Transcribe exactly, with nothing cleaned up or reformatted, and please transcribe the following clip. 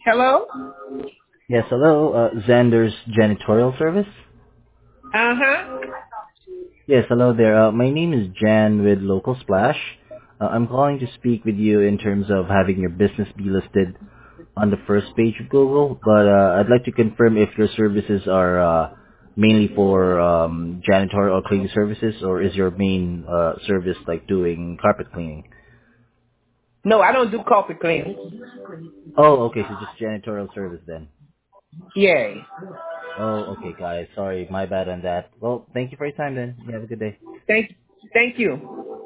Hello? Yes, hello, uh, Xander's janitorial service? Uh-huh. Yes, hello there. Uh, my name is Jan with Local Splash. Uh, I'm calling to speak with you in terms of having your business be listed on the first page of Google, but uh, I'd like to confirm if your services are uh, mainly for um, janitorial or cleaning services, or is your main uh, service like doing carpet cleaning? No, I don't do coffee cleaning. Oh, okay, so just janitorial service then. Yay. Oh, okay, got it. Sorry, my bad on that. Well, thank you for your time then. You have a good day. Thank thank you.